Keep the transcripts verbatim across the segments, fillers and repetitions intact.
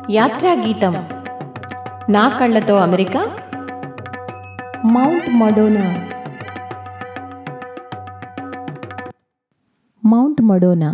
యాత్రా గీతం నా కళ్ళతో America, Mount Madonna. Mount Madonna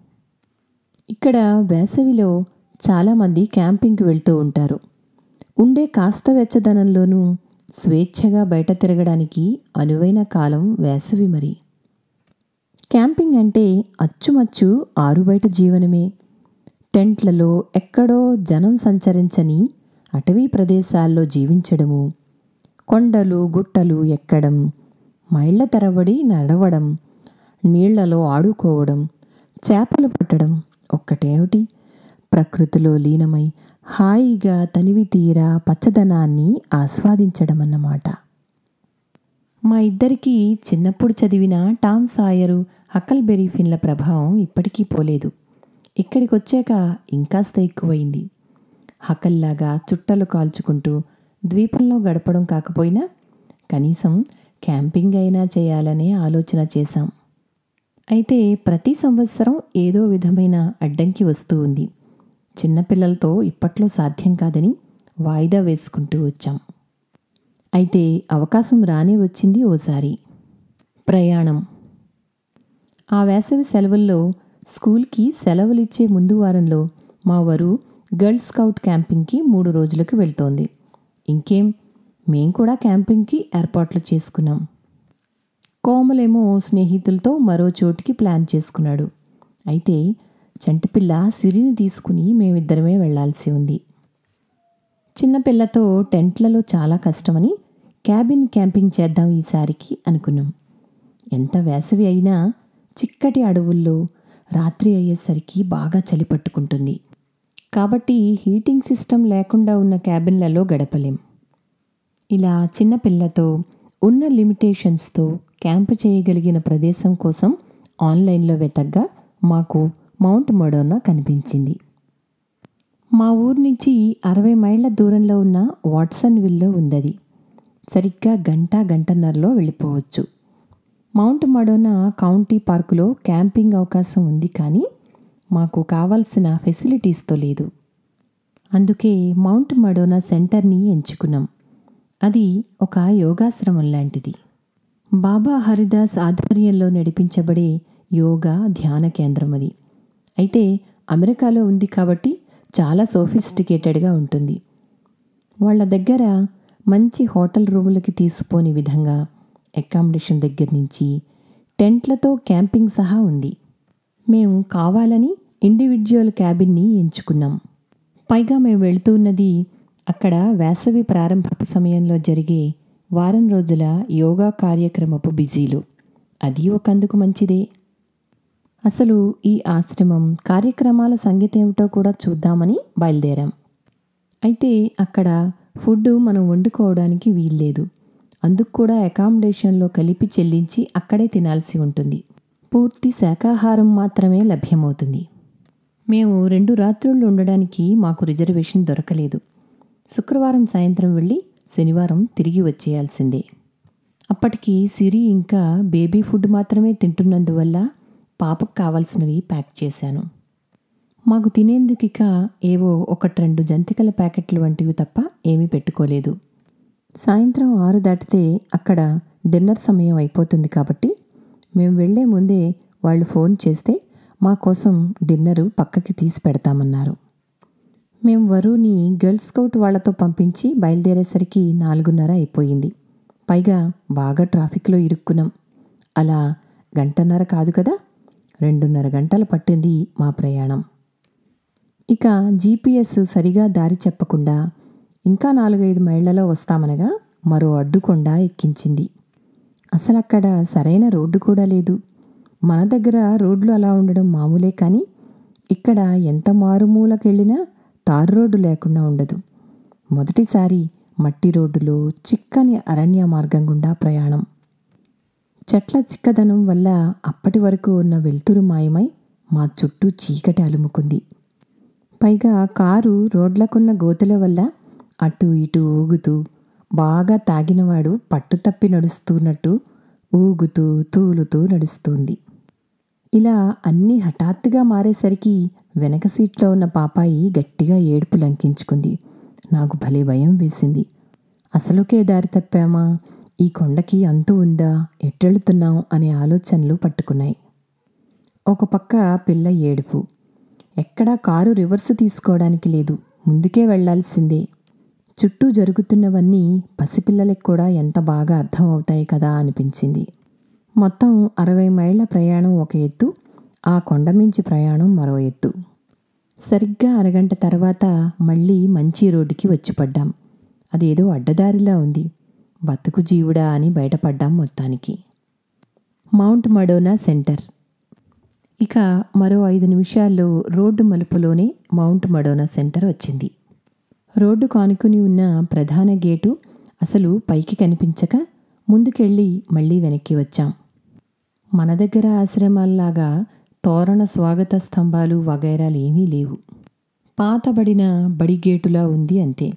ఇక్కడ వేసవిలో చాలామంది క్యాంపింగ్కి వెళ్తూ ఉంటారు. ఉండే కాస్త వెచ్చదనంలోనూ స్వేచ్ఛగా బయట తిరగడానికి అనువైన కాలం వేసవి. మరి క్యాంపింగ్ అంటే అచ్చుమచ్చు ఆరుబయట జీవనమే. టెంట్లలో ఎక్కడో జనం సంచరించని అటవీ ప్రదేశాల్లో జీవించడము, కొండలు గుట్టలు ఎక్కడం, మైళ్ళ తరబడి నడవడం, నీళ్లలో ఆడుకోవడం, చేపలు పట్టడం ఒక్కటేమిటి, ప్రకృతిలో లీనమై హాయిగా తనివి తీరా పచ్చదనాన్ని ఆస్వాదించడం అన్నమాట. మా ఇద్దరికీ చిన్నప్పుడు చదివిన టామ్ సాయరు, హకల్బెరీ ఫిన్ల ప్రభావం ఇప్పటికీ పోలేదు. ఇక్కడికి వచ్చాక ఇంకాస్త ఎక్కువైంది. హకల్లాగా చుట్టలు కాల్చుకుంటూ ద్వీపంలో గడపడం కాకపోయినా కనీసం క్యాంపింగ్ అయినా చేయాలనే ఆలోచన చేశాం. అయితే ప్రతి సంవత్సరం ఏదో విధమైన అడ్డంకి వస్తూ ఉంది. చిన్నపిల్లలతో ఇప్పట్లో సాధ్యం కాదని వాయిదా వేసుకుంటూ వచ్చాం. అయితే అవకాశం రానే వచ్చింది ఓసారి. ప్రయాణం. ఆ వేసవి సెలవుల్లో స్కూల్కి సెలవులిచ్చే ముందు వారంలో మా వారు గర్ల్ స్కౌట్ క్యాంపింగ్కి మూడు రోజులకు వెళ్తోంది. ఇంకేం, మేం కూడా క్యాంపింగ్కి ఏర్పాట్లు చేసుకున్నాం. కోమలేమో స్నేహితులతో మరో చోటికి ప్లాన్ చేసుకున్నాడు. అయితే చంటిపిల్ల సిరిని తీసుకుని మేమిద్దరమే వెళ్లాల్సి ఉంది. చిన్నపిల్లతో టెంట్లలో చాలా కష్టమని క్యాబిన్ క్యాంపింగ్ చేద్దాం ఈసారికి అనుకున్నాం. ఎంత వేసవి అయినా చిక్కటి అడవుల్లో రాత్రి అయ్యేసరికి బాగా చలి పట్టుకుంటుంది. కాబట్టి హీటింగ్ సిస్టమ్ లేకుండా ఉన్న క్యాబిన్లలో గడపలేం. ఇలా చిన్నపిల్లతో ఉన్న లిమిటేషన్స్తో క్యాంప్ చేయగలిగిన ప్రదేశం కోసం ఆన్లైన్లో వెతగ్గా మాకు మౌంట్ మడోనా కనిపించింది. మా ఊరు నుంచి అరవై మైళ్ళ దూరంలో ఉన్న వాట్సన్ విల్లో ఉందది. సరిగ్గా గంట గంటన్నరలో వెళ్ళిపోవచ్చు. మౌంట్ మడోనా కౌంటీ పార్కులో క్యాంపింగ్ అవకాశం ఉంది, కానీ మాకు కావాల్సిన ఫెసిలిటీస్తో లేదు. అందుకే మౌంట్ మడోనా సెంటర్ని ఎంచుకున్నాం. అది ఒక యోగాశ్రమం లాంటిది. బాబా హరిదాస్ ఆధ్వర్యంలో నడిపించబడే యోగా ధ్యాన కేంద్రం అది. అయితే అమెరికాలో ఉంది కాబట్టి చాలా సోఫిస్టికేటెడ్గా ఉంటుంది. వాళ్ళ దగ్గర మంచి హోటల్ రూములకి తీసిపోని విధంగా అకామిడేషన్ దగ్గర నుంచి టెంట్లతో క్యాంపింగ్ సహా ఉంది. మేము కావాలని ఇండివిజువల్ క్యాబిన్ని ఎంచుకున్నాం. పైగా మేము వెళుతున్నది అక్కడ వేసవి ప్రారంభపు సమయంలో జరిగే వారం రోజుల యోగా కార్యక్రమపు బిజీలో. అది ఒకందుకు మంచిదే. అసలు ఈ ఆశ్రమం కార్యక్రమాల సంగతి ఏమిటో కూడా చూద్దామని బయలుదేరాం. అయితే అక్కడ ఫుడ్ మనం వండుకోవడానికి వీల్లేదు. అందుకు కూడా అకామిడేషన్లో కలిపి చెల్లించి అక్కడే తినాల్సి ఉంటుంది. పూర్తి శాకాహారం మాత్రమే లభ్యమవుతుంది. మేము రెండు రాత్రుళ్ళు ఉండడానికి మాకు రిజర్వేషన్ దొరకలేదు. శుక్రవారం సాయంత్రం వెళ్ళి శనివారం తిరిగి వచ్చేయాల్సిందే. అప్పటికి సిరి ఇంకా బేబీ ఫుడ్ మాత్రమే తింటున్నందువల్ల పాపకు కావాల్సినవి ప్యాక్ చేశాను. మాకు తినేందుకు ఇక ఏవో ఒకటి రెండు జంతికల ప్యాకెట్లు వంటివి తప్ప ఏమీ పెట్టుకోలేదు. సాయంత్రం ఆరు దాటితే అక్కడ డిన్నర్ సమయం అయిపోతుంది. కాబట్టి మేము వెళ్లే ముందే వాళ్ళు ఫోన్ చేస్తే మా కోసం డిన్నరు పక్కకి తీసి పెడతామన్నారు. మేము వరుని గర్ల్ స్కౌట్ వాళ్లతో పంపించి బయలుదేరేసరికి నాలుగున్నర అయిపోయింది. పైగా బాగా ట్రాఫిక్లో ఇరుక్కున్నాం. అలా గంటన్నర కాదు కదా, రెండున్నర గంటలు పట్టింది మా ప్రయాణం. ఇక జీపీఎస్ సరిగా దారి చెప్పకుండా ఇంకా నాలుగైదు మైళ్లలో వస్తామనగా మరో అడ్డుకొండ ఎక్కించింది. అసలు అక్కడ సరైన రోడ్డు కూడా లేదు. మన దగ్గర రోడ్లు అలా ఉండడం మామూలే, కానీ ఇక్కడ ఎంత మారుమూలకెళ్ళినా తారు రోడ్డు లేకుండా ఉండదు. మొదటిసారి మట్టి రోడ్డులో చిక్కని అరణ్య మార్గం గుండా ప్రయాణం. చెట్ల చిక్కదనం వల్ల అప్పటి వరకు ఉన్న వెలుతురు మాయమై మా చుట్టూ చీకటి అలుముకుంది. పైగా కారు రోడ్లకున్న గోతుల వల్ల అటు ఇటు ఊగుతూ, బాగా తాగినవాడు పట్టుతప్పి నడుస్తున్నట్టు ఊగుతూ తూలుతూ నడుస్తుంది. ఇలా అన్నీ హఠాత్తుగా మారేసరికి వెనక సీట్లో ఉన్న పాపాయి గట్టిగా ఏడుపు లంకించుకుంది. నాకు భలే భయం వేసింది. అసలుకే దారి తప్పామా, ఈ కొండకి అంతు ఉందా, ఎట్టెళ్తున్నాం అనే ఆలోచనలు పట్టుకున్నాయి. ఒక పక్క పిల్ల ఏడుపు. ఎక్కడా కారు రివర్సు తీసుకోవడానికి లేదు, ముందుకే వెళ్లాల్సిందే. చుట్టూ జరుగుతున్నవన్నీ పసిపిల్లలకు కూడా ఎంత బాగా అర్థం అవుతాయి కదా అనిపించింది. మొత్తం అరవై మైళ్ళ ప్రయాణం ఒక ఎత్తు, ఆ కొండమించి ప్రయాణం మరో ఎత్తు. సరిగ్గా అరగంట తర్వాత మళ్ళీ మంచి రోడ్డుకి వచ్చి పడ్డాం. అదేదో అడ్డదారిలా ఉంది. బతుకు జీవుడా అని బయటపడ్డాం మొత్తానికి. Mount Madonna Center. ఇక మరో ఐదు నిమిషాల్లో రోడ్డు మలుపులోనే మౌంట్ మడోనా సెంటర్ వచ్చింది. రోడ్డు కానుకుని ఉన్న ప్రధాన గేటు అసలు పైకి కనిపించక ముందుకెళ్ళి మళ్ళీ వెనక్కి వచ్చాం. మన దగ్గర ఆశ్రమాల్లాగా తోరణ స్వాగత స్తంభాలు వగైరాలు ఏమీ లేవు. పాతబడిన బడి గేటులా ఉంది అంతే.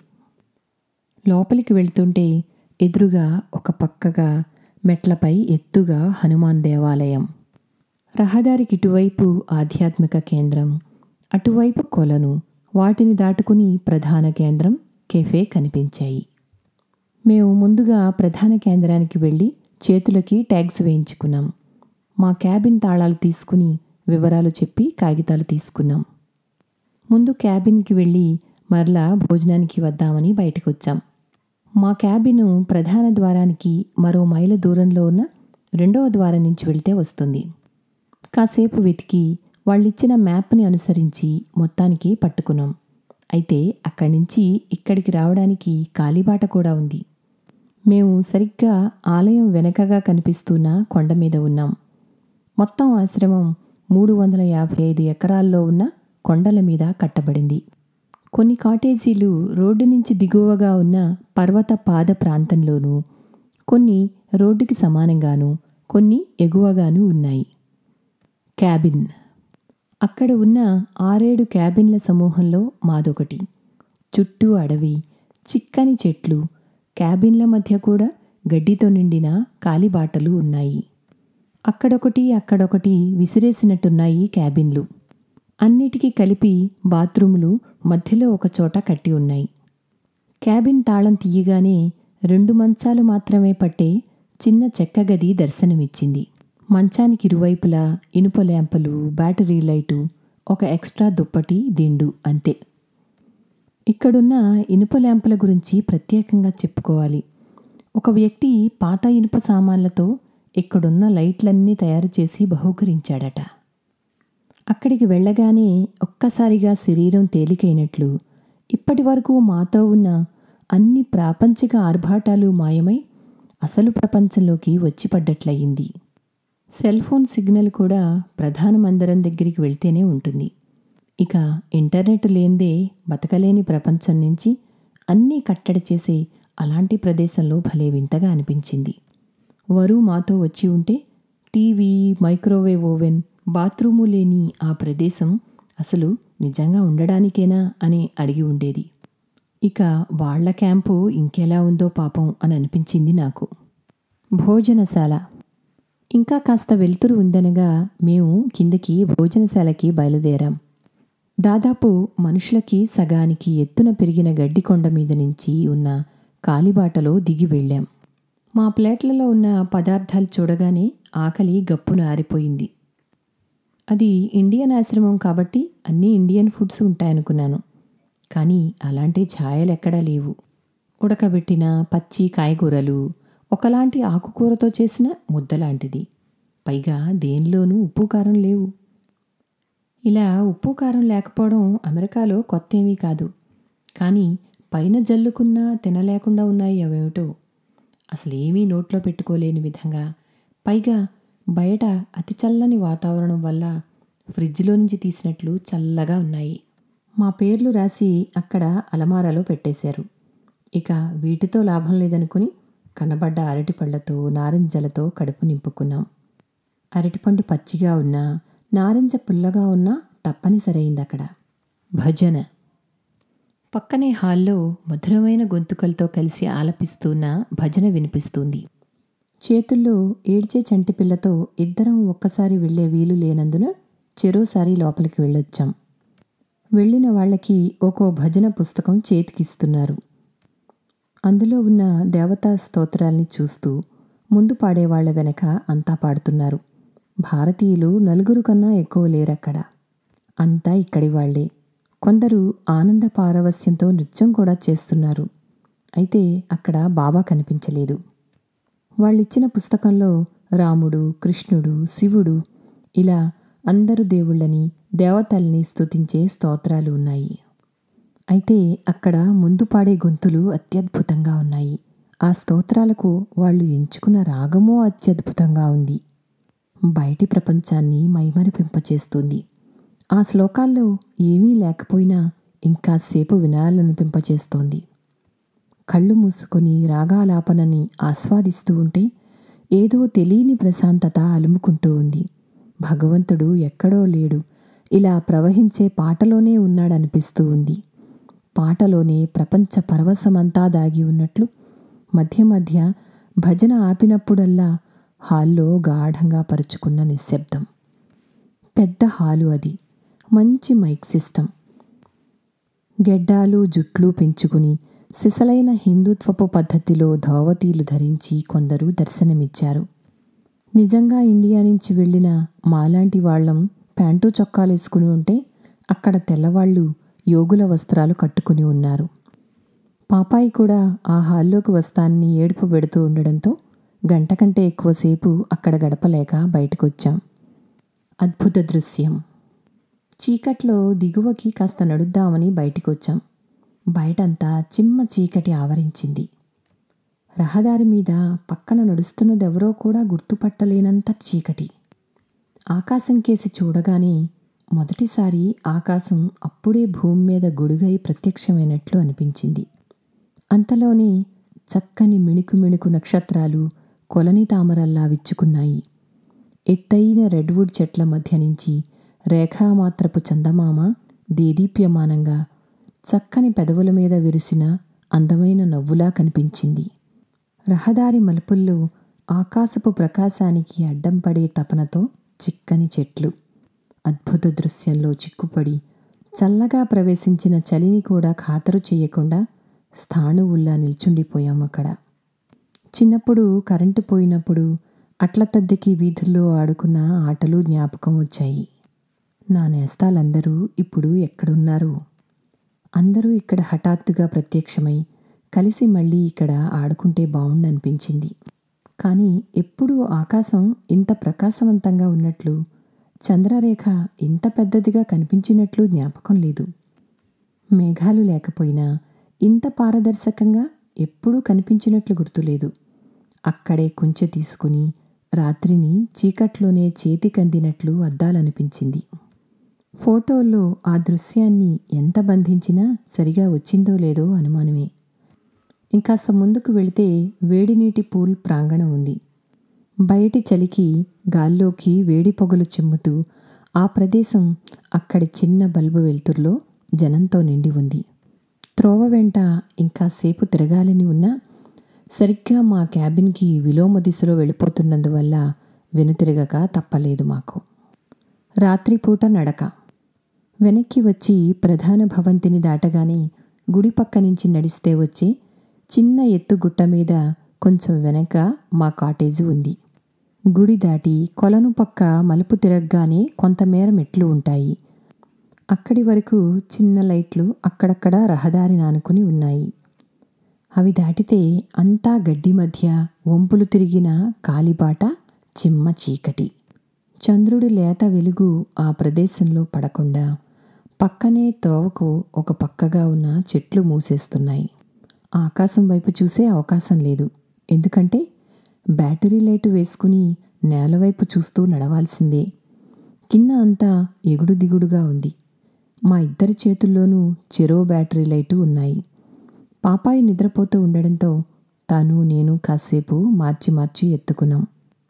లోపలికి వెళ్తుంటే ఎదురుగా ఒక పక్కగా మెట్లపై ఎత్తుగా హనుమాన్ దేవాలయం, రహదారికి ఇటువైపు ఆధ్యాత్మిక కేంద్రం, అటువైపు కొలను, వాటిని దాటుకుని ప్రధాన కేంద్రం కెఫే కనిపించాయి. మేము ముందుగా ప్రధాన కేంద్రానికి వెళ్ళి చేతులకి ట్యాగ్స్ వేయించుకున్నాం. మా క్యాబిన్ తాళాలు తీసుకుని వివరాలు చెప్పి కాగితాలు తీసుకున్నాం. ముందు క్యాబిన్కి వెళ్ళి మరలా భోజనానికి వద్దామని బయటకు వచ్చాం. మా క్యాబిన్ ప్రధాన ద్వారానికి మరో మైల దూరంలో ఉన్న రెండవ ద్వారం నుంచి వెళ్తే వస్తుంది. కాసేపు వెతికి వాళ్ళిచ్చిన మ్యాప్ని అనుసరించి మొత్తానికి పట్టుకున్నాం. అయితే అక్కడి నుంచి ఇక్కడికి రావడానికి కాలిబాట కూడా ఉంది. మేము సరిగ్గా ఆలయం వెనకగా కనిపిస్తున్న కొండ మీద ఉన్నాం. మొత్తం ఆశ్రమం మూడు వందల యాభై ఐదు ఎకరాల్లో ఉన్న కొండల మీద కట్టబడింది. కొన్ని కాటేజీలు రోడ్డు నుంచి దిగువగా ఉన్న పర్వత పాద ప్రాంతంలోనూ, కొన్ని రోడ్డుకి సమానంగాను, కొన్ని ఎగువగాను ఉన్నాయి. క్యాబిన్. అక్కడ ఉన్న ఆరేడు క్యాబిన్ల సమూహంలో మాదొకటి. చుట్టూ అడవి, చిక్కని చెట్లు, క్యాబిన్ల మధ్య కూడా గడ్డితో నిండిన కాలిబాటలు ఉన్నాయి. అక్కడొకటి అక్కడొకటి విసిరేసినట్టున్నాయి క్యాబిన్లు. అన్నిటికీ కలిపి బాత్రూములు మధ్యలో ఒకచోట కట్టి ఉన్నాయి. క్యాబిన్ తాళం తీయగానే రెండు మంచాలు మాత్రమే పట్టే చిన్న చెక్క గది దర్శనమిచ్చింది. మంచానికి ఇరువైపులా ఇనుప ల్యాంపులు, బ్యాటరీ లైటు, ఒక ఎక్స్ట్రా దుప్పటి, దిండు అంతే. ఇక్కడున్న ఇనుప ల్యాంపుల గురించి ప్రత్యేకంగా చెప్పుకోవాలి. ఒక వ్యక్తి పాత ఇనుప సామాన్లతో ఇక్కడున్న లైట్లన్నీ తయారు చేసి బహూకరించాడట. అక్కడికి వెళ్ళగానే ఒక్కసారిగా శరీరం తేలికైనట్లు, ఇప్పటి వరకు మాతో ఉన్న అన్ని ప్రాపంచిక ఆర్భాటాలు మాయమై అసలు ప్రపంచంలోకి వచ్చిపడ్డట్లయింది. సెల్ ఫోన్ సిగ్నల్ కూడా ప్రధాన మందిరం దగ్గరికి వెళ్తేనే ఉంటుంది. ఇక ఇంటర్నెట్ లేందే బతకలేని ప్రపంచం నుంచి అన్నీ కట్టడి చేసే అలాంటి ప్రదేశంలో భలే వింతగా అనిపించింది. వరు మాతో వచ్చి ఉంటే టీవీ, మైక్రోవేవ్ ఓవెన్, బాత్రూము లేని ఆ ప్రదేశం అసలు నిజంగా ఉండడానికేనా అని అడిగి ఉండేది. ఇక వాళ్ల క్యాంపు ఇంకెలా ఉందో పాపం అని అనిపించింది నాకు. భోజనశాల. ఇంకా కాస్త వెలుతురు ఉందనగా మేము కిందకి భోజనశాలకి బయలుదేరాం. దాదాపు మనుషులకి సగానికి ఎత్తున పెరిగిన గడ్డి కొండ మీద నుంచి ఉన్న కాలిబాటలో దిగి వెళ్ళాం. మా ప్లేట్లలో ఉన్న పదార్థాలు చూడగానే ఆకలి గప్పున ఆరిపోయింది. అది ఇండియన్ ఆశ్రమం కాబట్టి అన్నీ ఇండియన్ ఫుడ్స్ ఉంటాయనుకున్నాను. కానీ అలాంటి ఛాయలు ఎక్కడా లేవు. ఉడకబెట్టిన పచ్చి కాయగూరలు, ఒకలాంటి ఆకుకూరతో చేసిన ముద్దలాంటిది. పైగా దేనిలోనూ ఉప్పు కారం లేవు. ఇలా ఉప్పు కారం లేకపోవడం అమెరికాలో కొత్త ఏమీ కాదు. కానీ పైన జల్లుకున్నా తినలేకుండా ఉన్నాయి అవేమిటో. అసలేమీ నోట్లో పెట్టుకోలేని విధంగా, పైగా బయట అతి చల్లని వాతావరణం వల్ల ఫ్రిడ్జ్లో నుంచి తీసినట్లు చల్లగా ఉన్నాయి. మా పేర్లు రాసి అక్కడ అలమారాలో పెట్టేశారు. ఇక వీటితో లాభం లేదనుకుని కనబడ్డ అరటిపళ్లతో, నారింజలతో కడుపు నింపుకున్నాం. అరటిపండు పచ్చిగా ఉన్నా, నారింజ పుల్లగా ఉన్నా తప్పనిసరైంది అక్కడ. భజన. పక్కనే హాల్లో మధురమైన గొంతుకలతో కలిసి ఆలపిస్తున్న భజన వినిపిస్తుంది. చేతుల్లో ఏడ్చే చంటిపిల్లతో ఇద్దరం ఒక్కసారి వెళ్లే వీలు లేనందున చెరోసారి లోపలికి వెళ్ళొచ్చాం. వెళ్ళిన వాళ్ళకి ఒక్కో భజన పుస్తకం చేతికిస్తున్నారు. అందులో ఉన్న దేవతా స్తోత్రాల్ని చూస్తూ ముందు పాడేవాళ్ల వెనక అంతా పాడుతున్నారు. భారతీయులు నలుగురు కన్నా ఎక్కువ లేరక్కడ. అంతా ఇక్కడి వాళ్లే. కొందరు ఆనంద పారవస్యంతో నృత్యం కూడా చేస్తున్నారు. అయితే అక్కడ బాబా కనిపించలేదు. వాళ్ళిచ్చిన పుస్తకంలో రాముడు, కృష్ణుడు, శివుడు ఇలా అందరు దేవుళ్ళని, దేవతల్ని స్తుతించే స్తోత్రాలు ఉన్నాయి. అయితే అక్కడ ముందు పాడే గొంతులు అత్యద్భుతంగా ఉన్నాయి. ఆ స్తోత్రాలకు వాళ్ళు ఎంచుకున్న రాగమూ అత్యద్భుతంగా ఉంది. బయటి ప్రపంచాన్ని మైమరిపింపచేస్తుంది. ఆ శ్లోకాల్లో ఏమీ లేకపోయినా ఇంకాసేపు వినాలనిపింపచేస్తోంది. కళ్ళు మూసుకొని రాగాలాపనని ఆస్వాదిస్తూ ఉంటే ఏదో తెలియని ప్రశాంతత అలుముకుంటూ ఉంది. భగవంతుడు ఎక్కడో లేడు, ఇలా ప్రవహించే పాటలోనే ఉన్నాడనిపిస్తూ ఉంది. పాటలోనే ప్రపంచ పరవశమంతా దాగి ఉన్నట్లు మధ్య మధ్య భజన ఆపినప్పుడల్లా హాల్లో గాఢంగా పరుచుకున్న నిశ్శబ్దం. పెద్ద హాలు అది. మంచి మైక్ సిస్టమ్. గెడ్డాలు జుట్లు పెంచుకుని సిసలైన హిందుత్వపు పద్ధతిలో ధోవతీలు ధరించి కొందరు దర్శనమిచ్చారు. నిజంగా ఇండియా నుంచి వెళ్ళిన మాలాంటి వాళ్ళం ప్యాంటు చొక్కాలేసుకుని ఉంటే అక్కడ తెల్లవాళ్ళు యోగుల వస్త్రాలు కట్టుకుని ఉన్నారు. పాపాయి కూడా ఆ హాల్లోకి వస్తానని ఏడుపు పెడుతూ ఉండడంతో గంట కంటే ఎక్కువసేపు అక్కడ గడపలేక బయటకొచ్చాం. అద్భుత దృశ్యం. చీకట్లో దిగువకి కాస్త నడుద్దామని బయటికొచ్చాం. బయటంతా చిమ్మ చీకటి ఆవరించింది. రహదారి మీద పక్కన నడుస్తున్నదెవరో కూడా గుర్తుపట్టలేనంత చీకటి. ఆకాశం కేసి చూడగానే మొదటిసారి ఆకాశం అప్పుడే భూమి మీద గొడుగై ప్రత్యక్షమైనట్లు అనిపించింది. అంతలోనే చక్కని మిణుకు మిణుకు నక్షత్రాలు కొలని తామరల్లా విచ్చుకున్నాయి. ఎత్తైన రెడ్వుడ్ చెట్ల మధ్య నుంచి రేఖామాత్రపు చందమామ దేదీప్యమానంగా చక్కని పెదవుల మీద విరిసిన అందమైన నవ్వులా కనిపించింది. రహదారి మలుపుల్లో ఆకాశపు ప్రకాశానికి అడ్డం పడే తపనతో చిక్కని చెట్లు. అద్భుత దృశ్యంలో చిక్కుపడి చల్లగా ప్రవేశించిన చలిని కూడా ఖాతరు చేయకుండా స్థాణువుల్లా నిల్చుండిపోయాం అక్కడ. చిన్నప్పుడు కరెంటు పోయినప్పుడు అట్ల తద్దెకి వీధుల్లో ఆడుకున్న ఆటలు జ్ఞాపకం వచ్చాయి. నా నేస్తాలందరూ ఇప్పుడు ఎక్కడున్నారు? అందరూ ఇక్కడ హఠాత్తుగా ప్రత్యక్షమై కలిసి మళ్ళీ ఇక్కడ ఆడుకుంటే బావుండనిపించింది. కానీ ఎప్పుడూ ఆకాశం ఇంత ప్రకాశవంతంగా ఉన్నట్లు, చంద్రరేఖ ఇంత పెద్దదిగా కనిపించినట్లు జ్ఞాపకం లేదు. మేఘాలు లేకపోయినా ఇంత పారదర్శకంగా ఎప్పుడూ కనిపించినట్లు గుర్తులేదు. అక్కడే కుంచె తీసుకుని రాత్రిని చీకట్లోనే చేతికందినట్లు అద్దాలనిపించింది. ఫోటోల్లో ఆ దృశ్యాన్ని ఎంత బంధించినా సరిగా వచ్చిందో లేదో అనుమానమే. ఇంకాస్త ముందుకు వెళితే వేడినీటి పూల్ ప్రాంగణం ఉంది. బయటి చలికి గాల్లోకి వేడి పొగలు చిమ్ముతూ ఆ ప్రదేశం అక్కడి చిన్న బల్బు వెలుతురులో జనంతో నిండి ఉంది. త్రోవ వెంట ఇంకాసేపు తిరగాలని ఉన్నా సరిగ్గా మా క్యాబిన్కి విలోమ దిశలో వెళ్ళిపోతున్నందువల్ల వెనుతిరగక తప్పలేదు మాకు. రాత్రిపూట నడక. వెనక్కి వచ్చి ప్రధాన భవంతిని దాటగానే గుడి పక్క నుంచి నడిస్తే వచ్చే చిన్న ఎత్తు గుట్ట మీద కొంచెం వెనక మా కాటేజు ఉంది. గుడి దాటి కొలను పక్క మలుపు తిరగగానే కొంతమేర మెట్లు ఉంటాయి. అక్కడి వరకు చిన్న లైట్లు అక్కడక్కడ రహదారి నానుకుని ఉన్నాయి. అవి దాటితే అంతా గడ్డి మధ్య వంపులు తిరిగిన కాలిబాట, చిమ్మ చీకటి. చంద్రుడి లేత వెలుగు ఆ ప్రదేశంలో పడకుండా పక్కనే త్రోవకు ఒక పక్కగా ఉన్న చెట్లు మూసేస్తున్నాయి. ఆకాశం వైపు చూసే అవకాశం లేదు. ఎందుకంటే బ్యాటరీ లైటు వేసుకుని నేలవైపు చూస్తూ నడవాల్సిందే. కింద అంతా ఎగుడు దిగుడుగా ఉంది. మా ఇద్దరి చేతుల్లోనూ చెరో బ్యాటరీ లైటు ఉన్నాయి. పాపాయి నిద్రపోతూ ఉండడంతో తాను నేను కాసేపు మార్చి మార్చి ఎత్తుకున్నాం.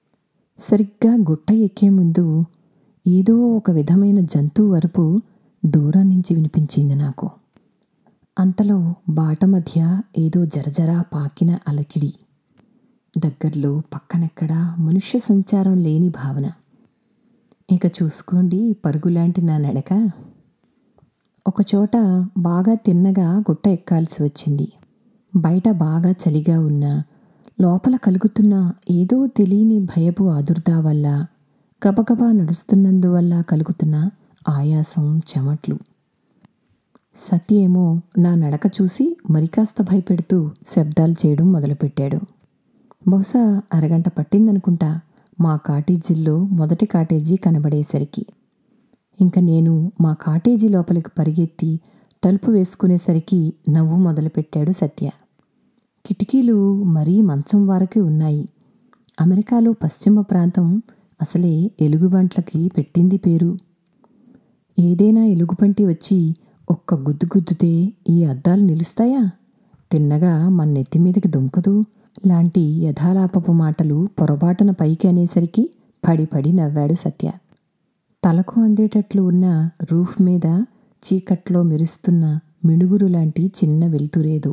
సరిగ్గా గుట్ట ఎక్కే ముందు ఏదో ఒక విధమైన జంతువు అరుపు దూరం నుంచి వినిపించింది నాకు. అంతలో బాట మధ్య ఏదో జరజరా పాకిన అలకిడి. దగ్గర్లో పక్కనెక్కడా మనుష్య సంచారం లేని భావన. ఇక చూసుకోండి పరుగులాంటి నా నడక. ఒకచోట బాగా తిన్నగా గుట్ట ఎక్కాల్సి వచ్చింది. బయట బాగా చలిగా ఉన్నా, లోపల కలుగుతున్న ఏదో తెలియని భయపు ఆదుర్దా వల్ల, గబగబా నడుస్తున్నందువల్ల కలుగుతున్న ఆయాసం, చెమట్లు. సత్య ఏమో నా నడక చూసి మరికాస్త భయపెడుతూ శబ్దాలు చేయడం మొదలుపెట్టాడు. బహుశా అరగంట పట్టిందనుకుంటా మా కాటేజీల్లో మొదటి కాటేజీ కనబడేసరికి. ఇంక నేను మా కాటేజీ లోపలికి పరిగెత్తి తలుపు వేసుకునేసరికి నవ్వు మొదలుపెట్టాడు సత్య. కిటికీలు మరీ మంచం వరకు ఉన్నాయి. అమెరికాలో పశ్చిమ ప్రాంతం అసలే ఎలుగుబంట్లకి పెట్టింది పేరు. ఏదైనా ఎలుగుబంటి వచ్చి ఒక్క గుద్దు గుద్దుతే ఈ అద్దాలు నిలుస్తాయా? తిన్నగా మన నెత్తిమీదకి దుంకదు లాంటి యథాలాపపు మాటలు పొరబాటున పైకి అనేసరికి పడి పడి నవ్వాడు సత్య. తలకు అందేటట్లు ఉన్న రూఫ్ మీద చీకట్లో మెరుస్తున్న మిణుగురు లాంటి చిన్న వెలుతురేదో,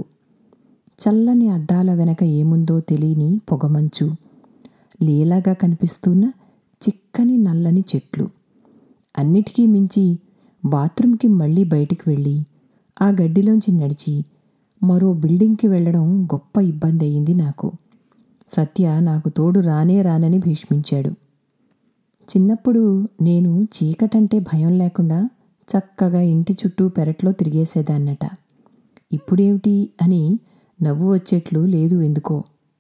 చల్లని అద్దాల వెనక ఏముందో తెలియని పొగమంచు, లీలాగా కనిపిస్తున్న చిక్కని నల్లని చెట్లు, అన్నిటికీ మించి బాత్రూంకి మళ్ళీ బయటికి వెళ్ళి ఆ గడ్డిలోంచి నడిచి మరో బిల్డింగ్కి వెళ్ళడం గొప్ప ఇబ్బంది అయింది నాకు. సత్య నాకు తోడు రానే రానని భీష్మించాడు. చిన్నప్పుడు నేను చీకటంటే భయం లేకుండా చక్కగా ఇంటి చుట్టూ పెరట్లో తిరిగేసేదాన్నట. ఇప్పుడేమిటి అని నవ్వు వచ్చేట్లు లేదు ఎందుకో.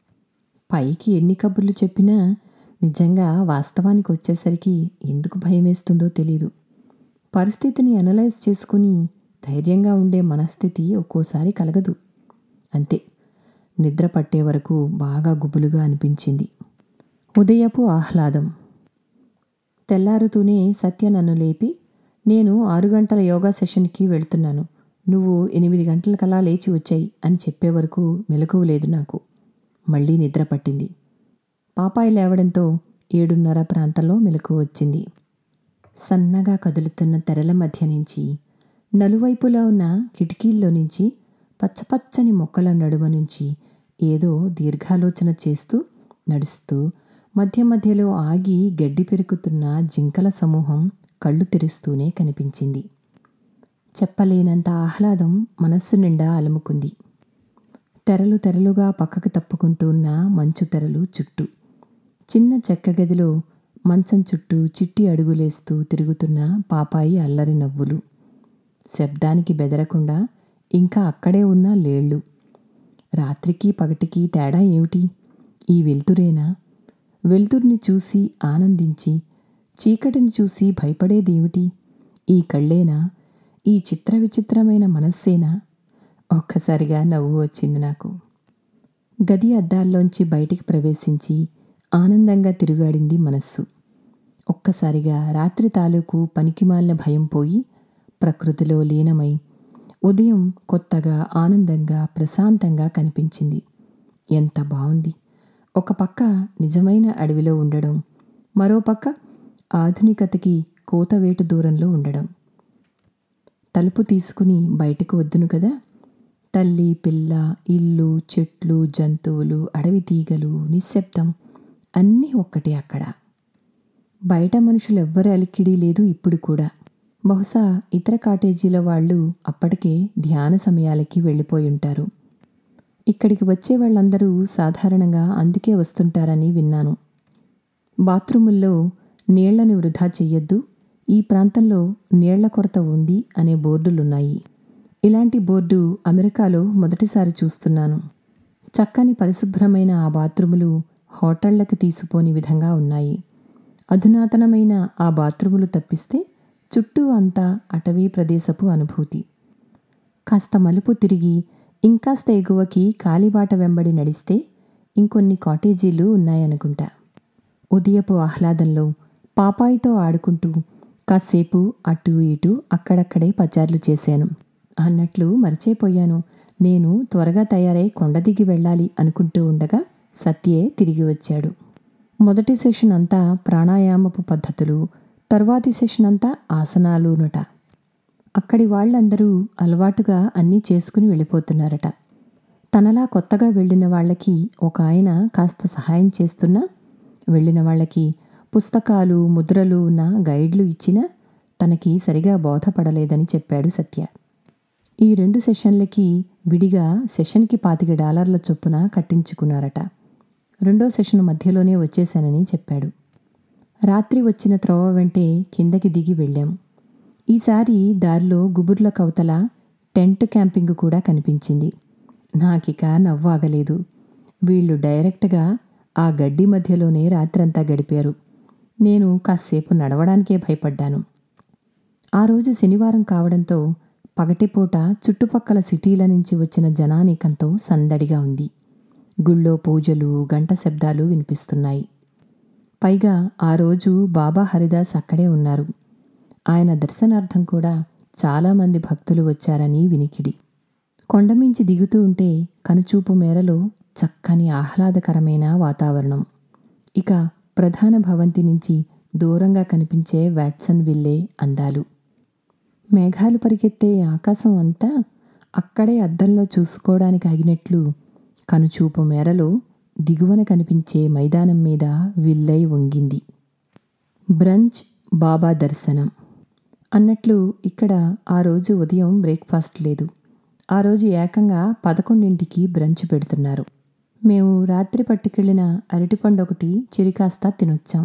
పైకి ఎన్ని కబుర్లు చెప్పినా నిజంగా వాస్తవానికి వచ్చేసరికి ఎందుకు భయమేస్తుందో తెలీదు. పరిస్థితిని అనలైజ్ చేసుకుని ధైర్యంగా ఉండే మనస్థితి ఒక్కోసారి కలగదు. అంతే, నిద్ర పట్టే వరకు బాగా గుబులుగా అనిపించింది. ఉదయపు ఆహ్లాదం. తెల్లారుతూనే సత్య నన్ను లేపి, నేను ఆరు గంటల యోగా సెషన్కి వెళ్తున్నాను, నువ్వు ఎనిమిది గంటలకలా లేచి వచ్చాయి అని చెప్పే వరకు మెలకువ లేదు నాకు. మళ్ళీ నిద్ర పట్టింది. పాపాయి లేవడంతో ఏడున్నర ప్రాంతంలో మెలకువ వచ్చింది. సన్నగా కదులుతున్న తెరల మధ్య నుంచి, నలువైపులా ఉన్న కిటికీల్లో నుంచి, పచ్చపచ్చని మొక్కల నడుమ నుంచి ఏదో దీర్ఘాలోచన చేస్తూ నడుస్తూ మధ్య మధ్యలో ఆగి గడ్డి పెరుకుతున్న జింకల సమూహం కళ్ళు తెరుస్తూనే కనిపించింది. చెప్పలేనంత ఆహ్లాదం మనస్సు నిండా అలుముకుంది. తెరలు తెరలుగా పక్కకు తప్పుకుంటూ ఉన్న మంచు తెరలు చుట్టూ, చిన్న చెక్క గదిలో మంచం చుట్టూ చిట్టి అడుగులేస్తూ తిరుగుతున్న పాపాయి అల్లరి నవ్వులు, శబ్దానికి బెదరకుండా ఇంకా అక్కడే ఉన్న లేళ్ళు. రాత్రికి పగటికి తేడా ఏమిటి? ఈ వెలుతురేనా? వెలుతుర్ని చూసి ఆనందించి చీకటిని చూసి భయపడేదేమిటి? ఈ కళ్ళేనా? ఈ చిత్ర విచిత్రమైన మనస్సేనా? ఒక్కసారిగా నవ్వు వచ్చింది నాకు. గది అద్దాల్లోంచి బయటికి ప్రవేశించి ఆనందంగా తిరుగాడింది మనస్సు. ఒక్కసారిగా రాత్రి తాలూకు పనికిమాలిన భయం పోయి ప్రకృతిలో లీనమై ఉదయం కొత్తగా ఆనందంగా ప్రశాంతంగా కనిపించింది. ఎంత బావుంది! ఒక పక్క నిజమైన అడవిలో ఉండడం, మరోపక్క ఆధునికతకి కోతవేటు దూరంలో ఉండడం. తలుపు తీసుకుని బయటకు వద్దును కదా. తల్లి పిల్ల, ఇల్లు, చెట్లు, జంతువులు, అడవి తీగలు, నిశ్శబ్దం అన్నీ ఒక్కటే అక్కడ. బయట మనుషులెవ్వరి అలికిడి లేదు ఇప్పుడు కూడా. బహుశా ఇతర కాటేజీల వాళ్ళు అప్పటికే ధ్యాన సమయాలకి వెళ్ళిపోయి ఉంటారు. ఇక్కడికి వచ్చే వాళ్ళందరూ సాధారణంగా అందుకే వస్తుంటారని విన్నాను. బాత్రూముల్లో నీళ్లని వృధా చెయ్యొద్దు, ఈ ప్రాంతంలో నీళ్ల కొరత ఉంది అనే బోర్డులున్నాయి. ఇలాంటి బోర్డు అమెరికాలో మొదటిసారి చూస్తున్నాను. చక్కని పరిశుభ్రమైన ఆ బాత్రూములు హోటళ్లకు తీసిపోని విధంగా ఉన్నాయి. అధునాతనమైన ఆ బాత్రూములు తప్పిస్తే చుట్టూ అంతా అటవీ ప్రదేశపు అనుభూతి. కాస్త మలుపు తిరిగి ఇంకాస్త ఎగువకి కాలిబాట వెంబడి నడిస్తే ఇంకొన్ని కాటేజీలు ఉన్నాయనుకుంటా. ఉదయపు ఆహ్లాదంలో పాపాయితో ఆడుకుంటూ కాసేపు అటూ ఇటూ అక్కడక్కడే పచార్లు చేశాను. అన్నట్లు మర్చిపోయాను, నేను త్వరగా తయారై కొండ దిగి వెళ్ళాలి అనుకుంటూ ఉండగా సత్యే తిరిగి వచ్చాడు. మొదటి సెషన్ అంతా ప్రాణాయామపు పద్ధతులు, తరువాతి సెషన్ అంతా ఆసనాలునట. అక్కడి వాళ్ళందరూ అలవాటుగా అన్నీ చేసుకుని వెళ్ళిపోతున్నారట. తనలా కొత్తగా వెళ్ళిన వాళ్ళకి ఒక ఆయన కాస్త సహాయం చేస్తున్నా, వెళ్ళిన వాళ్ళకి పుస్తకాలు ముద్రలు ఉన్న గైడ్లు ఇచ్చినా తనకి సరిగా బోధపడలేదని చెప్పాడు సత్య. ఈ రెండు సెషన్లకి విడిగా సెషన్కి పాతిక డాలర్ల చొప్పున కట్టించుకున్నారట. రెండో సెషన్ మధ్యలోనే వచ్చేశానని చెప్పాడు. రాత్రి వచ్చిన త్రోవ వెంటే కిందకి దిగి వెళ్ళాం. ఈసారి దారిలో గుబుర్ల కవతల టెంట్ క్యాంపింగ్ కూడా కనిపించింది. నాకిక నవ్వాగలేదు. వీళ్ళు డైరెక్ట్గా ఆ గడ్డి మధ్యలోనే రాత్రంతా గడిపారు. నేను కాసేపు నడవడానికే భయపడ్డాను. ఆ రోజు శనివారం కావడంతో పగటిపూట చుట్టుపక్కల సిటీల నుంచి వచ్చిన జనానీకంతో సందడిగా ఉంది. గుళ్ళో పూజలు, గంట శబ్దాలు వినిపిస్తున్నాయి. పైగా ఆ రోజు బాబా హరిదాస్ అక్కడే ఉన్నారు. ఆయన దర్శనార్థం కూడా చాలామంది భక్తులు వచ్చారని వినికిడి. కొండమించి దిగుతూ ఉంటే కనుచూపు మేరలో చక్కని ఆహ్లాదకరమైన వాతావరణం. ఇక ప్రధాన భవంతి నుంచి దూరంగా కనిపించే వాట్సన్ విల్లే అందాలు. మేఘాలు పరిగెత్తే ఆకాశం అంతా అక్కడే అద్దంలో చూసుకోవడానికి ఆగినట్లు కనుచూపు మేరలో దిగువన కనిపించే మైదానం మీద విల్లై వంగింది. బ్రంచ్, బాబా దర్శనం అన్నట్లు ఇక్కడ ఆ రోజు ఉదయం బ్రేక్ఫాస్ట్ లేదు. ఆ రోజు ఏకంగా పదకొండింటికి బ్రంచ్ పెడుతున్నారు. మేము రాత్రి పట్టుకెళ్ళిన అరటిపండు ఒకటి చిరికాస్తా తినొచ్చాం.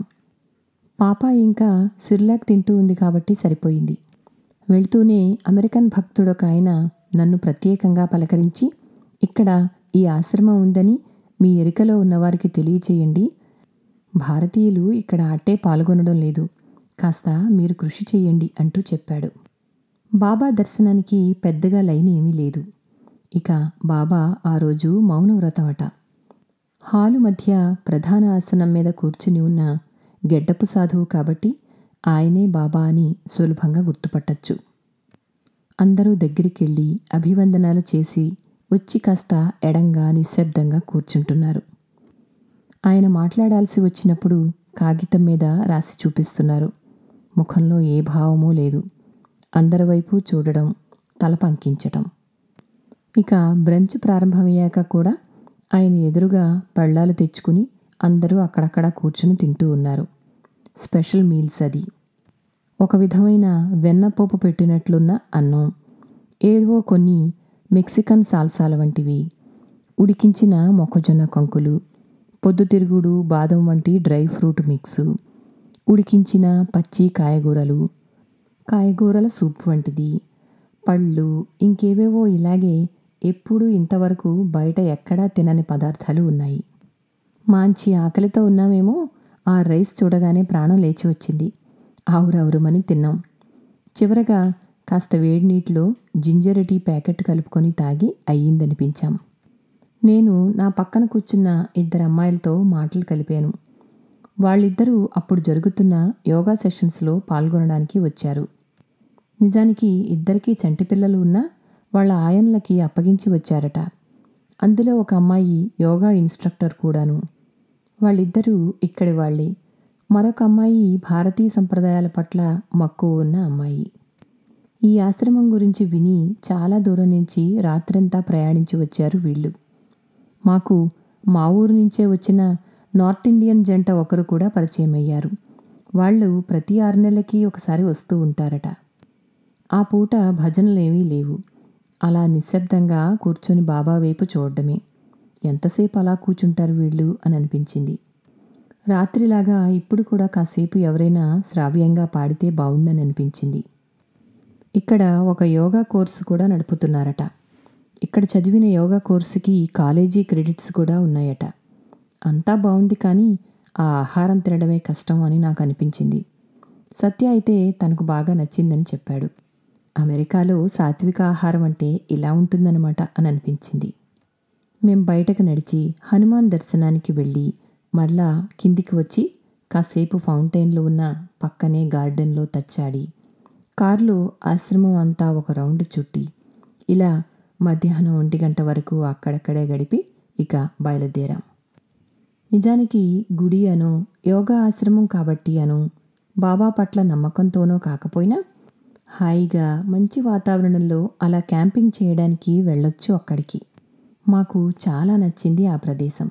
పాప ఇంకా సిర్లాక్ తింటూ ఉంది కాబట్టి సరిపోయింది. వెళ్తూనే అమెరికన్ భక్తుడొక ఆయన నన్ను ప్రత్యేకంగా పలకరించి, ఇక్కడ ఈ ఆశ్రమం ఉందని మీ ఎరికలో ఉన్నవారికి తెలియచేయండి. భారతీయులు ఇక్కడ అట్టే పాల్గొనడం లేదు. కాస్త మీరు కృషి చేయండి అంటూ చెప్పాడు. బాబా దర్శనానికి పెద్దగా లైన్ ఏమీ లేదు. ఇక బాబా ఆ రోజు మౌనవ్రతమట. హాలు మధ్య ప్రధాన ఆసనం మీద కూర్చుని ఉన్న గెడ్డపు సాధువు కాబట్టి ఆయనే బాబా అని సులభంగా గుర్తుపట్టచ్చు. అందరూ దగ్గరికెళ్ళి అభివందనాలు చేసి వచ్చి కాస్త ఎడంగా నిశ్శబ్దంగా కూర్చుంటున్నారు. ఆయన మాట్లాడాల్సి వచ్చినప్పుడు కాగితం మీద రాసి చూపిస్తున్నారు. ముఖంలో ఏ భావమూ లేదు. అందరి వైపు చూడడం, తల పంకించటం. ఇక బ్రంచ్ ప్రారంభమయ్యాక కూడా ఆయన ఎదురుగా పళ్ళాలు తెచ్చుకుని అందరూ అక్కడక్కడ కూర్చుని తింటూ ఉన్నారు. స్పెషల్ మీల్స్ అది. ఒక విధమైన వెన్నపోపు పెట్టినట్లున్న అన్నం, ఏవో కొన్ని మెక్సికన్ సాల్సాల వంటివి, ఉడికించిన మొక్కజొన్న కంకులు, పొద్దుతిరుగుడు, బాదం వంటి డ్రై ఫ్రూట్ మిక్సు, ఉడికించిన పచ్చి కాయగూరలు, కాయగూరల సూప్ వంటిది, పళ్ళు, ఇంకేవేవో ఇలాగే ఎప్పుడూ ఇంతవరకు బయట ఎక్కడా తినని పదార్థాలు ఉన్నాయి. మంచి ఆకలితో ఉన్నామేమో, ఆ రైస్ చూడగానే ప్రాణం లేచి వచ్చింది. ఆవురావురమని తిన్నాం. చివరగా కాస్త వేడి నీటిలో జింజర్ టీ ప్యాకెట్ కలుపుకొని తాగి అయ్యిందనిపించాం. నేను నా పక్కన కూర్చున్న ఇద్దరు అమ్మాయిలతో మాటలు కలిపాను. వాళ్ళిద్దరూ అప్పుడు జరుగుతున్న యోగా సెషన్స్లో పాల్గొనడానికి వచ్చారు. నిజానికి ఇద్దరికీ చంటి పిల్లలు ఉన్నా వాళ్ళ ఆయన్లకి అప్పగించి వచ్చారట. అందులో ఒక అమ్మాయి యోగా ఇన్స్ట్రక్టర్ కూడాను. వాళ్ళిద్దరూ ఇక్కడి వాళ్ళే. మరొక అమ్మాయి భారతీయ సంప్రదాయాల పట్ల మక్కువ ఉన్న అమ్మాయి. ఈ ఆశ్రమం గురించి విని చాలా దూరం నుంచి రాత్రంతా ప్రయాణించి వచ్చారు వీళ్ళు. మాకు మా ఊరు నుంచే వచ్చిన నార్త్ ఇండియన్ జంట ఒకరు కూడా పరిచయం అయ్యారు. వాళ్ళు ప్రతి ఆరు నెలలకి ఒకసారి వస్తూ ఉంటారట. ఆ పూట భజనలేమీ లేవు. అలా నిశ్శబ్దంగా కూర్చొని బాబా వైపు చూడడమే. ఎంతసేపు అలా కూర్చుంటారు వీళ్ళు అని అనిపించింది. రాత్రిలాగా ఇప్పుడు కూడా కాసేపు ఎవరైనా శ్రావ్యంగా పాడితే బావుండని అనిపించింది. ఇక్కడ ఒక యోగా కోర్సు కూడా నడుపుతున్నారట. ఇక్కడ చదివిన యోగా కోర్సుకి కాలేజీ క్రెడిట్స్ కూడా ఉన్నాయట. అంతా బాగుంది, కానీ ఆ ఆహారం తినడమే కష్టం అని నాకు అనిపించింది. సత్య అయితే తనకు బాగా నచ్చిందని చెప్పాడు. అమెరికాలో సాత్విక ఆహారం అంటే ఇలా ఉంటుందన్నమాట అని అనిపించింది. మేం బయటకు నడిచి హనుమాన్ దర్శనానికి వెళ్ళి మరలా కిందికి వచ్చి కాసేపు ఫౌంటైన్లో ఉన్న పక్కనే గార్డెన్లో తచ్చాడి, కారులో ఆశ్రమం అంతా ఒక రౌండ్ చుట్టి ఇలా మధ్యాహ్నం ఒంటి గంట వరకు అక్కడక్కడే గడిపి ఇక బయలుదేరాం. నిజానికి గుడి అనో యోగా ఆశ్రమం కాబట్టి అనో బాబా పట్ల నమ్మకంతోనో కాకపోయినా హాయిగా మంచి వాతావరణంలో అలా క్యాంపింగ్ చేయడానికి వెళ్ళొచ్చు అక్కడికి. మాకు చాలా నచ్చింది ఆ ప్రదేశం.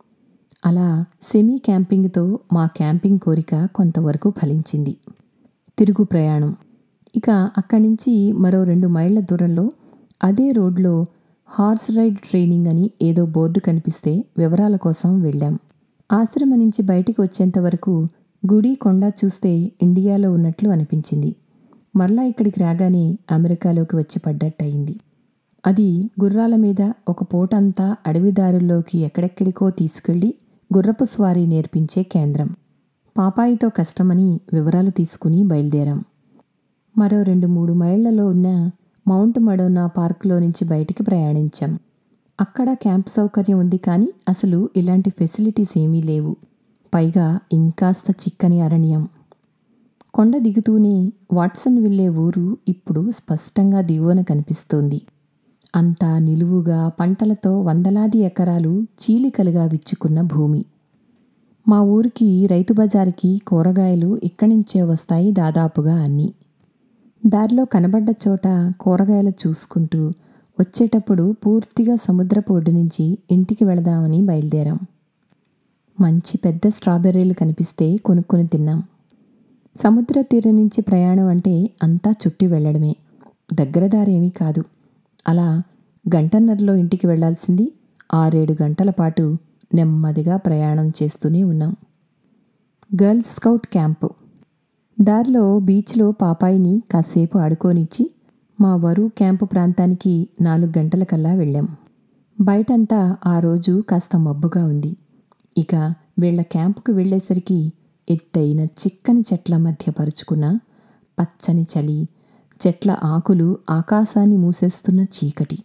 అలా సెమీ క్యాంపింగ్తో మా క్యాంపింగ్ కోరిక కొంతవరకు ఫలించింది. తిరుగు ప్రయాణం. ఇక అక్కడి నుంచి మరో రెండు మైళ్ళ దూరంలో అదే రోడ్లో హార్స్ రైడ్ ట్రైనింగ్ అని ఏదో బోర్డు కనిపిస్తే వివరాల కోసం వెళ్ళాం. ఆశ్రమం నుంచి బయటికి వచ్చేంత వరకు గుడి కొండ చూస్తే ఇండియాలో ఉన్నట్లు అనిపించింది. మరలా ఇక్కడికి రాగానే అమెరికాలోకి వచ్చి పడ్డట్టయింది. అది గుర్రాల మీద ఒక పూటంతా అడవిదారుల్లోకి ఎక్కడెక్కడికో తీసుకెళ్లి గుర్రపు స్వారీ నేర్పించే కేంద్రం. పాపాయితో కష్టమని వివరాలు తీసుకుని బయలుదేరాం. మరో రెండు మూడు మైళ్లలో ఉన్న మౌంట్ మడోనా పార్కులో నుంచి బయటికి ప్రయాణించాం. అక్కడ క్యాంప్ సౌకర్యం ఉంది, కానీ అసలు ఇలాంటి ఫెసిలిటీస్ ఏమీ లేవు. పైగా ఇంకాస్త చిక్కని అరణ్యం. కొండ దిగుతూనే వాట్సన్ విల్లే ఊరు ఇప్పుడు స్పష్టంగా దిగువన కనిపిస్తోంది. అంతా నిలువుగా పంటలతో వందలాది ఎకరాలు చీలికలుగా విచ్చుకున్న భూమి. మా ఊరికి రైతు బజారుకి కూరగాయలు ఇక్కడి నుంచే వస్తాయి దాదాపుగా అన్నీ. దారిలో కనబడ్డ చోట కూరగాయలు చూసుకుంటూ వచ్చేటప్పుడు పూర్తిగా సముద్రపు ఒడ్డు నుంచి ఇంటికి వెళదామని బయలుదేరాం. మంచి పెద్ద స్ట్రాబెర్రీలు కనిపిస్తే కొనుక్కొని తిన్నాం. సముద్ర తీరం నుంచి ప్రయాణం అంటే అంతా చుట్టి వెళ్ళడమే, దగ్గర దారేమీ కాదు. అలా గంటన్నరలో ఇంటికి వెళ్లాల్సింది ఆరేడు గంటల పాటు నెమ్మదిగా ప్రయాణం చేస్తూనే ఉన్నాం. Girls scout camp. దారిలో బీచ్లో పాపాయిని కాసేపు ఆడుకోనిచ్చి మా వరు క్యాంపు ప్రాంతానికి నాలుగు గంటలకల్లా వెళ్ళాం. బయటంతా ఆ రోజు కాస్త మబ్బుగా ఉంది. ఇక వీళ్ల క్యాంపుకు వెళ్లేసరికి ఎత్తైన చిక్కని చెట్ల మధ్య పరుచుకున్న పచ్చని చలి, చెట్ల ఆకులు ఆకాశాన్ని మూసేస్తున్న చీకటి.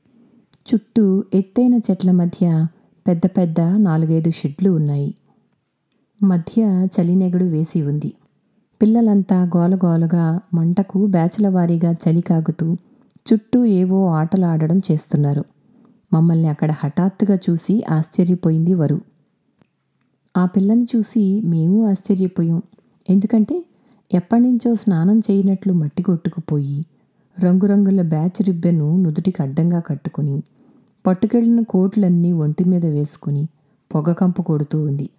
చుట్టూ ఎత్తైన చెట్ల మధ్య పెద్ద పెద్ద నాలుగైదు షెడ్లు ఉన్నాయి. మధ్య చలినెగడు వేసి ఉంది. పిల్లలంతా గోలగోలగా మంటకు బ్యాచుల వారీగా చలి కాగుతూ చుట్టూ ఏవో ఆటలు ఆడడం చేస్తున్నారు. మమ్మల్ని అక్కడ హఠాత్తుగా చూసి ఆశ్చర్యపోయింది వరు. ఆ పిల్లని చూసి మేము ఆశ్చర్యపోయాం. ఎందుకంటే ఎప్పటినుంచో స్నానం చేయనట్లు మట్టి కొట్టుకుపోయి రంగురంగుల బ్యాచ్ రిబ్బెను నుదుటికి అడ్డంగా కట్టుకుని పట్టుకెళ్లిన కోట్లన్నీ ఒంటి మీద వేసుకుని పొగ కంపు కొడుతూ ఉంది.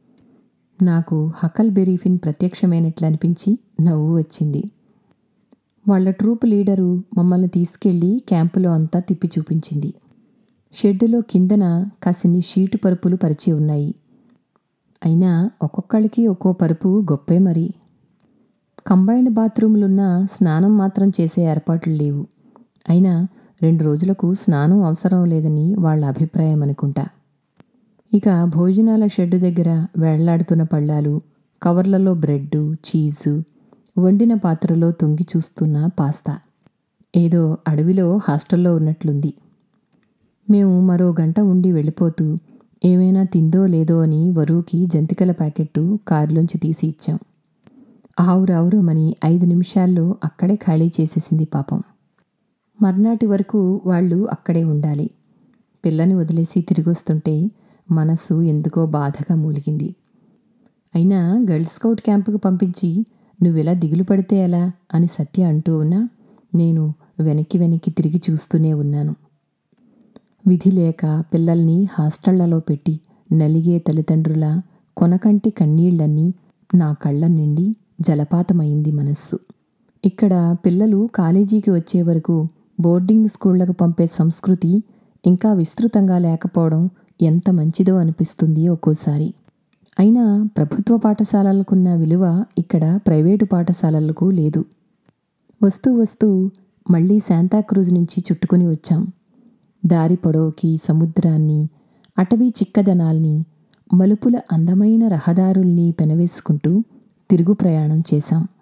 నాకు హకల్ బెరీఫిన్ ప్రత్యక్షమైనట్లు అనిపించి నవ్వు వచ్చింది. వాళ్ల ట్రూప్ లీడరు మమ్మల్ని తీసుకెళ్లి క్యాంపులో అంతా తిప్పి చూపించింది. షెడ్డులో కిందన కాసిన్ని షీటు పరుపులు పరిచి ఉన్నాయి. అయినా ఒక్కొక్కళ్ళకి ఒక్కో పరుపు గొప్పే మరి. కంబైన్డ్ బాత్రూములున్నా స్నానం మాత్రం చేసే ఏర్పాట్లు లేవు. అయినా రెండు రోజులకు స్నానం అవసరం లేదని వాళ్ళ అభిప్రాయం అనుకుంటా. ఇక భోజనాల షెడ్డు దగ్గర వేళ్లాడుతున్న పళ్ళాలు, కవర్లలో బ్రెడ్డు, చీజు, వండిన పాత్రలో తొంగి చూస్తున్న పాస్తా. ఏదో అడవిలో హాస్టల్లో ఉన్నట్లుంది. మేము మరో గంట ఉండి వెళ్ళిపోతూ ఏమైనా తిందో లేదో అని వరుకి జంతికల ప్యాకెట్టు కారులోంచి తీసి ఇచ్చాం. ఆవురావురమని ఐదు నిమిషాల్లో అక్కడే ఖాళీ చేసేసింది పాపం. మర్నాటి వరకు వాళ్ళు అక్కడే ఉండాలి. పిల్లని వదిలేసి తిరిగొస్తుంటే మనసు ఎందుకో బాధగా మూలిగింది. అయినా గర్ల్స్ స్కౌట్ క్యాంపుకు పంపించి నువ్వెలా దిగులు పడితే ఎలా అని సత్య అంటూ ఉన్నా నేను వెనక్కి వెనక్కి తిరిగి చూస్తూనే ఉన్నాను. విధి లేక పిల్లల్ని హాస్టళ్లలో పెట్టి నలిగే తల్లిదండ్రుల కొనకంటి కన్నీళ్లన్నీ నా కళ్ళ నిండి జలపాతమైంది మనస్సు. ఇక్కడ పిల్లలు కాలేజీకి వచ్చే వరకు బోర్డింగ్ స్కూళ్లకు పంపే సంస్కృతి ఇంకా విస్తృతంగా లేకపోవడం ఎంత మంచిదో అనిపిస్తుంది ఒక్కోసారి. అయినా ప్రభుత్వ పాఠశాలలకున్న విలువ ఇక్కడ ప్రైవేటు పాఠశాలలకు లేదు. వస్తూ వస్తూ మళ్ళీ శాంతాక్రూజ్ నుంచి చుట్టుకొని వచ్చాం. దారి పొడవుకి సముద్రాన్ని, అటవీ చిక్కదనాల్ని, మలుపుల అందమైన రహదారుల్ని పెనవేసుకుంటూ తిరుగు ప్రయాణం చేశాం.